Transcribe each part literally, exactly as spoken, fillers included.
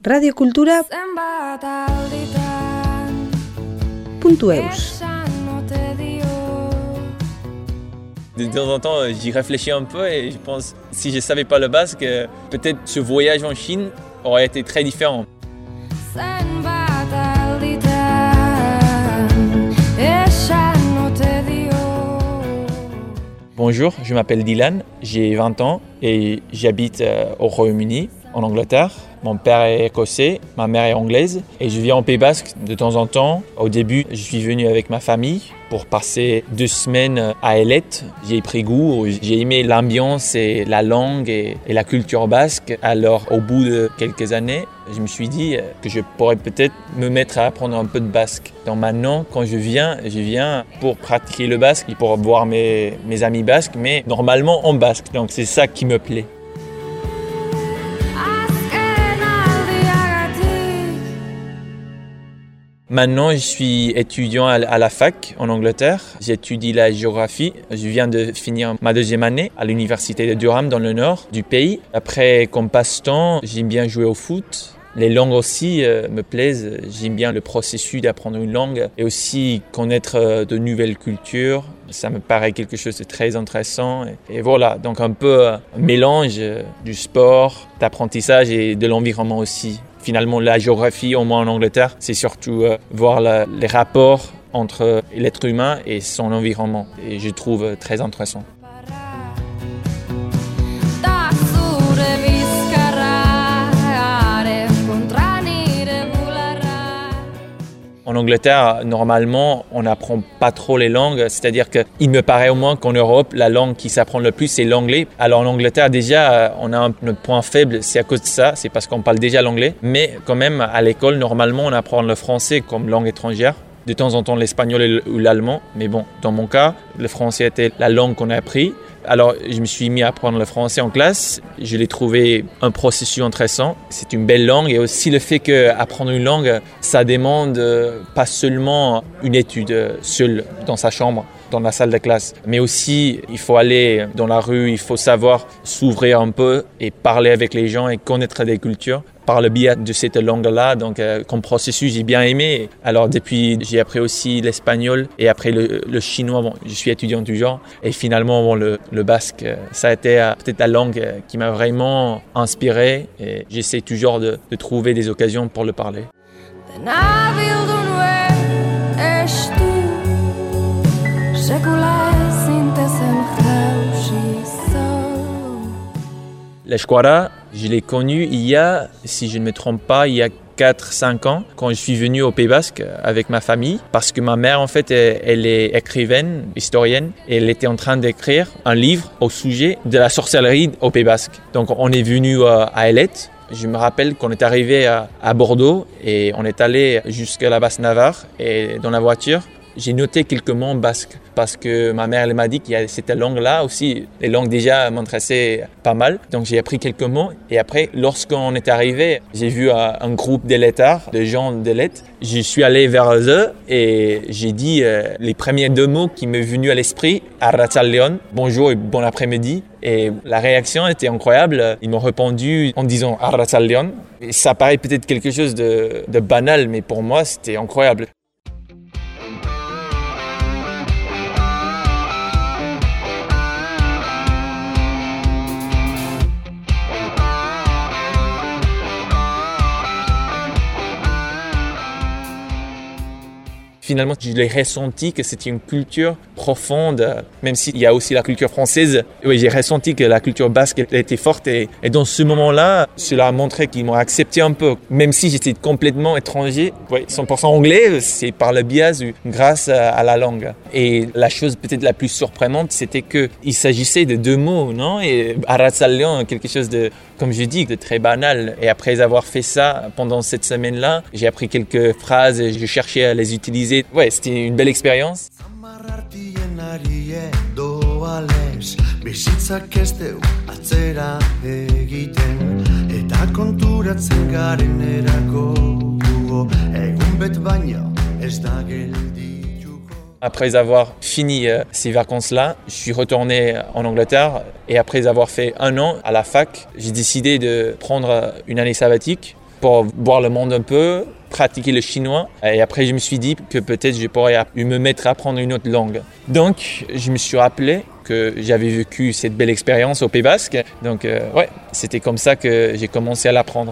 radiokultura puntu eus. De temps en temps, j'y réfléchis un peu et je pense que si je ne savais pas le basque, peut-être ce voyage en Chine aurait été très différent. Bonjour, je m'appelle Dylan, j'ai vingt ans et j'habite au Royaume-Uni, en Angleterre. Mon père est écossais, ma mère est anglaise et je viens au Pays Basque de temps en temps. Au début, je suis venu avec ma famille pour passer deux semaines à Ailet. J'ai pris goût, j'ai aimé l'ambiance et la langue et, et la culture basque. Alors, au bout de quelques années, je me suis dit que je pourrais peut-être me mettre à apprendre un peu de basque. Donc maintenant, quand je viens, je viens pour pratiquer le basque et pour voir mes, mes amis basques, mais normalement en basque. Donc c'est ça qui me plaît. Maintenant, je suis étudiant à la fac en Angleterre. J'étudie la géographie. Je viens de finir ma deuxième année à l'université de Durham dans le nord du pays. Après, comme passe-temps, j'aime bien jouer au foot. Les langues aussi euh, me plaisent. J'aime bien le processus d'apprendre une langue et aussi connaître euh, de nouvelles cultures. Ça me paraît quelque chose de très intéressant. Et, et voilà, donc un peu un mélange euh, du sport, d'apprentissage et de l'environnement aussi. Finalement, la géographie, au moins en Angleterre, c'est surtout euh, voir la, les rapports entre l'être humain et son environnement. Et je trouve euh, très intéressant. En Angleterre, normalement, on n'apprend pas trop les langues. C'est-à-dire qu'il me paraît au moins qu'en Europe, la langue qui s'apprend le plus, c'est l'anglais. Alors en Angleterre, déjà, on a un, notre point faible, c'est à cause de ça. C'est parce qu'on parle déjà l'anglais. Mais quand même, à l'école, normalement, on apprend le français comme langue étrangère. De temps en temps, l'espagnol ou l'allemand. Mais bon, dans mon cas, le français était la langue qu'on a appris. Alors, je me suis mis à apprendre le français en classe. Je l'ai trouvé un processus intéressant. C'est une belle langue et aussi le fait qu'apprendre une langue, ça demande pas seulement une étude seule dans sa chambre, dans la salle de classe, mais aussi il faut aller dans la rue, il faut savoir s'ouvrir un peu et parler avec les gens et connaître des cultures par le biais de cette langue-là. Donc, euh, comme processus, j'ai bien aimé. Alors, depuis, j'ai appris aussi l'espagnol et après le, le chinois. Bon, je suis étudiant toujours. Et finalement, bon, le, le basque, ça a été euh, peut-être la langue euh, qui m'a vraiment inspiré. Et j'essaie toujours de, de trouver des occasions pour le parler. L'Eshkwara, je l'ai connu il y a, si je ne me trompe pas, il y a quatre cinq ans, quand je suis venu au Pays Basque avec ma famille, parce que ma mère, en fait, elle est écrivaine, historienne, et elle était en train d'écrire un livre au sujet de la sorcellerie au Pays Basque. Donc, on est venu à Ailet. Je me rappelle qu'on est arrivé à, à Bordeaux et on est allé jusqu'à la Basse-Navarre et dans la voiture, j'ai noté quelques mots basques parce que ma mère elle m'a dit qu'il y a cette langue-là aussi. Les langues déjà m'intéressaient pas mal. Donc j'ai appris quelques mots. Et après, lorsqu'on est arrivé, j'ai vu un groupe d'élettards, de gens d'Ailet. Je suis allé vers eux et j'ai dit euh, les premiers deux mots qui m'est venu à l'esprit. Arratsaldeon, bonjour et bon après-midi. Et la réaction était incroyable. Ils m'ont répondu en disant Arratsaldeon. Et ça paraît peut-être quelque chose de, de banal, mais pour moi, c'était incroyable. Finalement, je l'ai ressenti que c'était une culture profonde, même s'il y a aussi la culture française. Oui, j'ai ressenti que la culture basque était forte et, et dans ce moment-là, cela a montré qu'ils m'ont accepté un peu. Même si j'étais complètement étranger, oui, cent pour cent anglais, c'est par le biais, grâce à, à la langue. Et la chose peut-être la plus surprenante, c'était qu'il s'agissait de deux mots, non? Et Arratsaldeon, quelque chose de, comme je dis, de très banal. Et après avoir fait ça pendant cette semaine-là, j'ai appris quelques phrases et je cherchais à les utiliser. Ouais, c'était une belle expérience. Après avoir fini euh, ces vacances-là, je suis retourné en Angleterre et après avoir fait un an à la fac, j'ai décidé de prendre une année sabbatique pour voir le monde un peu, pratiquer le chinois. Et après, je me suis dit que peut-être je pourrais me mettre à apprendre une autre langue. Donc, je me suis rappelé que j'avais vécu cette belle expérience au Pays Basque. Donc, euh, ouais, c'était comme ça que j'ai commencé à l'apprendre.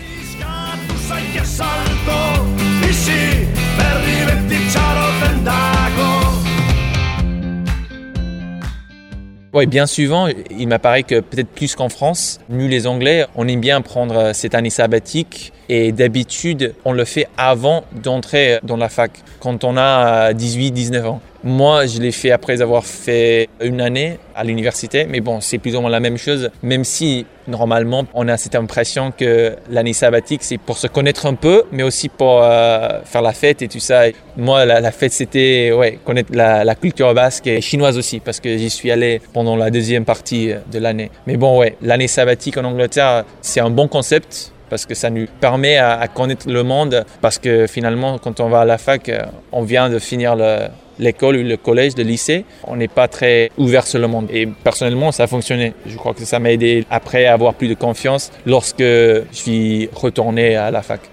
Oui, bien souvent, il m'apparaît que peut-être plus qu'en France, nous les Anglais, on aime bien prendre cette année sabbatique et d'habitude, on le fait avant d'entrer dans la fac, quand on a dix-huit dix-neuf ans. Moi, je l'ai fait après avoir fait une année à l'université, mais bon, c'est plus ou moins la même chose, même si normalement, on a cette impression que l'année sabbatique, c'est pour se connaître un peu, mais aussi pour euh, faire la fête et tout ça. Et moi, la, la fête, c'était ouais, connaître la, la culture basque et chinoise aussi, parce que j'y suis allé pendant la deuxième partie de l'année. Mais bon, ouais, l'année sabbatique en Angleterre, c'est un bon concept, parce que ça nous permet à, à connaître le monde, parce que finalement, quand on va à la fac, on vient de finir le... l'école ou le collège, le lycée, on n'est pas très ouvert sur le monde. Et personnellement, ça a fonctionné. Je crois que ça m'a aidé après à avoir plus de confiance lorsque je suis retourné à la fac.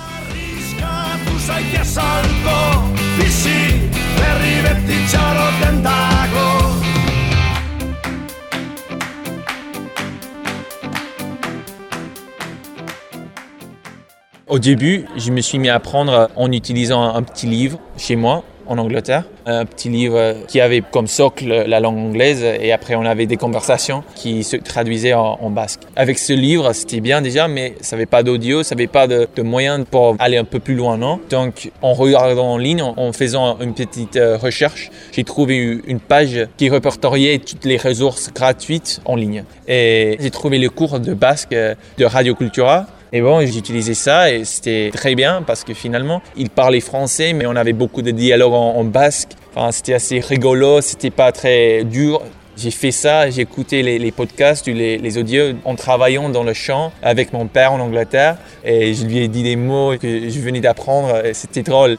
Au début, je me suis mis à apprendre en utilisant un petit livre chez moi, en Angleterre, un petit livre qui avait comme socle la langue anglaise et après on avait des conversations qui se traduisaient en, en basque. Avec ce livre, c'était bien déjà, mais ça n'avait pas d'audio, ça n'avait pas de, de moyens pour aller un peu plus loin, non? Donc en regardant en ligne, en, en faisant une petite euh, recherche, j'ai trouvé une page qui répertoriait toutes les ressources gratuites en ligne. Et j'ai trouvé le cours de basque de Radio Cultura. Et bon, j'ai utilisé ça et c'était très bien parce que finalement, ils parlaient français, mais on avait beaucoup de dialogues en, en basque. Enfin, c'était assez rigolo, c'était pas très dur. J'ai fait ça, j'ai écouté les, les podcasts, les, les audios en travaillant dans le champ avec mon père en Angleterre. Et je lui ai dit des mots que je venais d'apprendre et c'était drôle.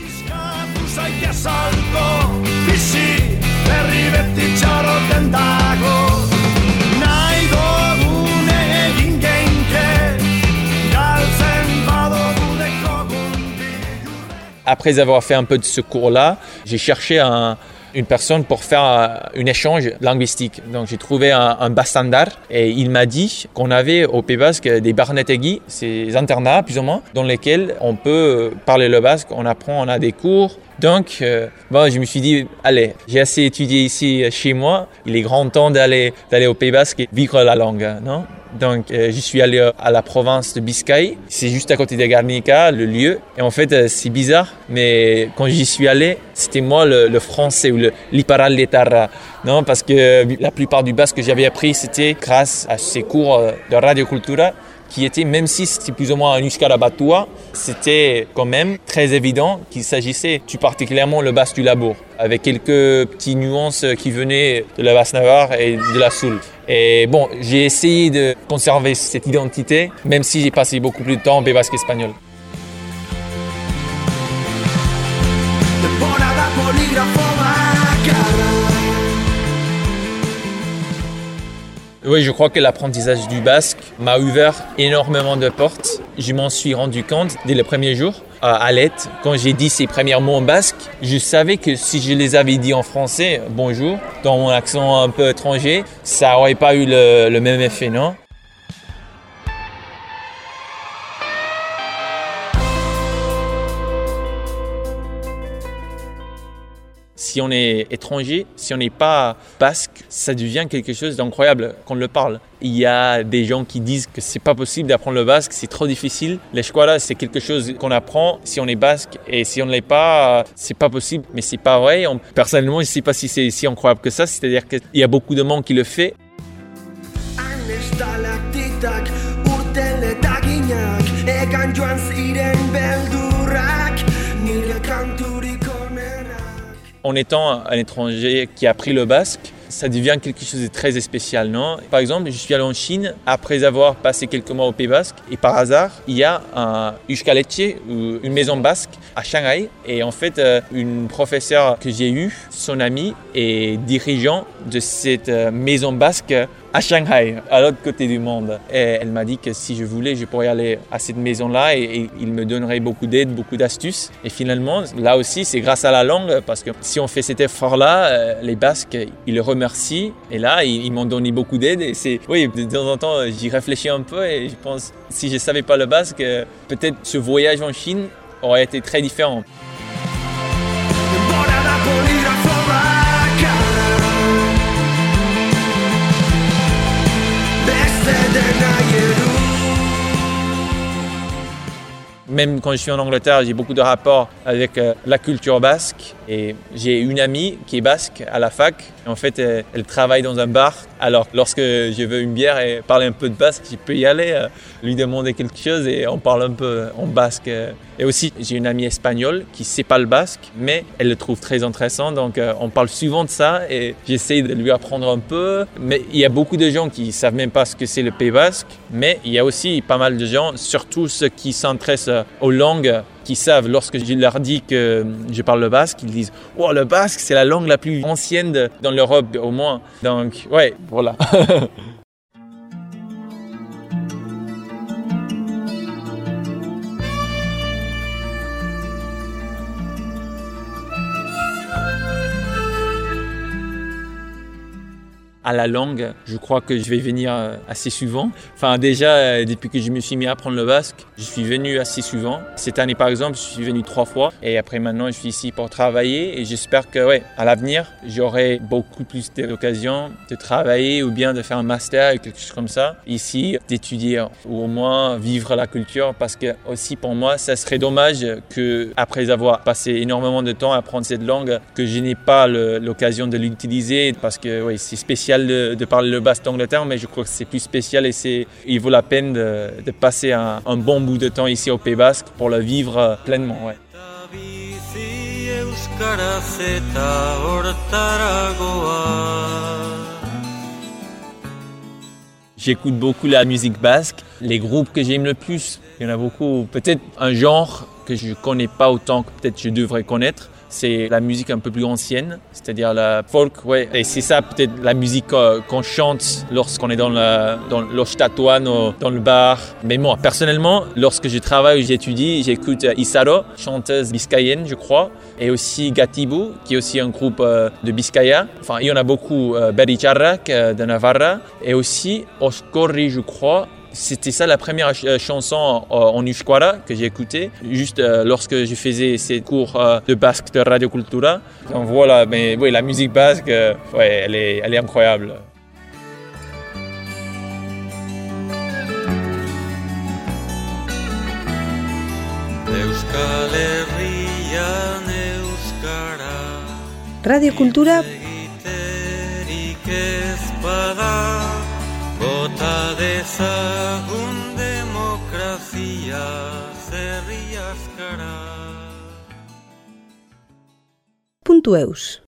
Après avoir fait un peu de ce cours-là, j'ai cherché un, une personne pour faire un, un échange linguistique. Donc j'ai trouvé un, un bastandar et il m'a dit qu'on avait au Pays Basque des barnetegui, ces internats plus ou moins, dans lesquels on peut parler le basque, on apprend, on a des cours. Donc, euh, bon, je me suis dit, allez, j'ai assez étudié ici chez moi, il est grand temps d'aller, d'aller au Pays Basque et vivre la langue, non? Donc, euh, je suis allé à la province de Biscaye, c'est juste à côté de Guernica, le lieu. Et en fait, euh, c'est bizarre, mais quand j'y suis allé, c'était moi le, le français ou le l'iparal letarra, non? Parce que la plupart du basque que j'avais appris, c'était grâce à ces cours de Radio Cultura, qui était, même si c'était plus ou moins un euskara batua, c'était quand même très évident qu'il s'agissait tout particulièrement le basque du Labour, avec quelques petites nuances qui venaient de la Basse-Navarre et de la Soule. Et bon, j'ai essayé de conserver cette identité, même si j'ai passé beaucoup plus de temps en Pays Basque espagnol. Oui, je crois que l'apprentissage du basque m'a ouvert énormément de portes. Je m'en suis rendu compte dès le premier jour à Alette. Quand j'ai dit ces premiers mots en basque, je savais que si je les avais dit en français, bonjour, dans mon accent un peu étranger, ça n'aurait pas eu le, le même effet, non? Si on est étranger, si on n'est pas basque, ça devient quelque chose d'incroyable qu'on le parle. Il y a des gens qui disent que c'est pas possible d'apprendre le basque, c'est trop difficile. L'escuela, c'est quelque chose qu'on apprend si on est basque et si on ne l'est pas, c'est pas possible. Mais c'est pas vrai. On, personnellement, je sais pas si c'est si incroyable que ça. C'est-à-dire qu'il y a beaucoup de monde qui le fait. En étant un étranger qui a appris le basque, ça devient quelque chose de très spécial, non? Par exemple, je suis allé en Chine après avoir passé quelques mois au Pays Basque et par hasard, il y a un euskaleche, une maison basque à Shanghai. Et en fait, une professeure que j'ai eue, son amie, est dirigeant de cette maison basque à Shanghai, à l'autre côté du monde. Et elle m'a dit que si je voulais, je pourrais aller à cette maison-là et, et il me donnerait beaucoup d'aide, beaucoup d'astuces. Et finalement, là aussi, c'est grâce à la langue parce que si on fait cet effort-là, euh, les Basques, ils le remercient. Et là, ils, ils m'ont donné beaucoup d'aide. Et c'est, oui, de temps en temps, j'y réfléchis un peu et je pense, si je ne savais pas le basque, peut-être ce voyage en Chine aurait été très différent. Même quand je suis en Angleterre, j'ai beaucoup de rapports avec euh, la culture basque et j'ai une amie qui est basque à la fac. En fait, elle, elle travaille dans un bar. Alors, lorsque je veux une bière et parler un peu de basque, je peux y aller, euh, lui demander quelque chose et on parle un peu en basque. Et aussi, j'ai une amie espagnole qui ne sait pas le basque, mais elle le trouve très intéressant. Donc, euh, on parle souvent de ça et j'essaie de lui apprendre un peu. Mais il y a beaucoup de gens qui ne savent même pas ce que c'est le Pays basque. Mais il y a aussi pas mal de gens, surtout ceux qui s'intéressent aux langues, qui savent, lorsque je leur dis que je parle le basque, ils disent « Oh, le basque, c'est la langue la plus ancienne de, dans l'Europe, au moins. » Donc, ouais, voilà. À la langue, je crois que je vais venir assez souvent. Enfin, déjà, depuis que je me suis mis à apprendre le basque, je suis venu assez souvent. Cette année, par exemple, je suis venu trois fois. Et après, maintenant, je suis ici pour travailler. Et j'espère que, ouais, à l'avenir, j'aurai beaucoup plus d'occasions de travailler ou bien de faire un master ou quelque chose comme ça. Ici, d'étudier ou au moins vivre la culture. Parce que, aussi, pour moi, ça serait dommage que, après avoir passé énormément de temps à apprendre cette langue, que je n'ai pas le, l'occasion de l'utiliser. Parce que, ouais, c'est spécial De, de parler le basque d'Angleterre, mais je crois que c'est plus spécial et c'est, il vaut la peine de, de passer un, un bon bout de temps ici au Pays basque pour le vivre pleinement. Ouais. J'écoute beaucoup la musique basque. Les groupes que j'aime le plus, il y en a beaucoup. Peut-être un genre que je ne connais pas autant que peut-être je devrais connaître. C'est la musique un peu plus ancienne, c'est-à-dire la folk, ouais. Et c'est ça peut-être la musique euh, qu'on chante lorsqu'on est dans le dans l'Ostatuan ou dans le bar. Mais moi, personnellement, lorsque je travaille ou j'étudie, j'écoute Isaro, chanteuse biscayenne, je crois, et aussi Gatibu, qui est aussi un groupe euh, de Biscaya. Enfin, il y en a beaucoup, euh, Bericharrak euh, de Navarra, et aussi Oscorri, je crois. C'était ça la première ch- chanson euh, en Euskara que j'ai écoutée, juste euh, lorsque je faisais ces cours euh, de basque de Radio Cultura. Donc voilà, mais oui, la musique basque, euh, ouais, elle est, elle est incroyable. Radio Cultura. Bota dezagun demokrazia zerri askara. Puntu eus.